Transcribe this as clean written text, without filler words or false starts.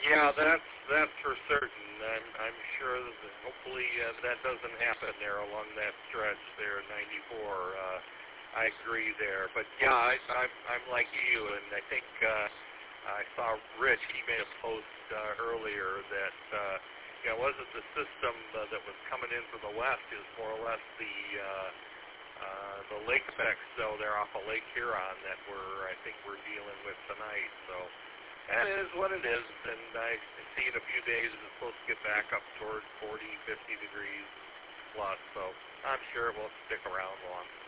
Yeah, that's for certain. I'm sure that hopefully that doesn't happen there along that stretch there, 94. I agree there, but yeah, I'm like you, and I think I saw Rich. He made a post earlier that wasn't the system that was coming in from the west is more or less the lake effects though there off of Lake Huron that I think we're dealing with tonight. So. That is what it is, and I see in a few days it's supposed to get back up toward 40, 50 degrees plus, so I'm sure it won't stick around long.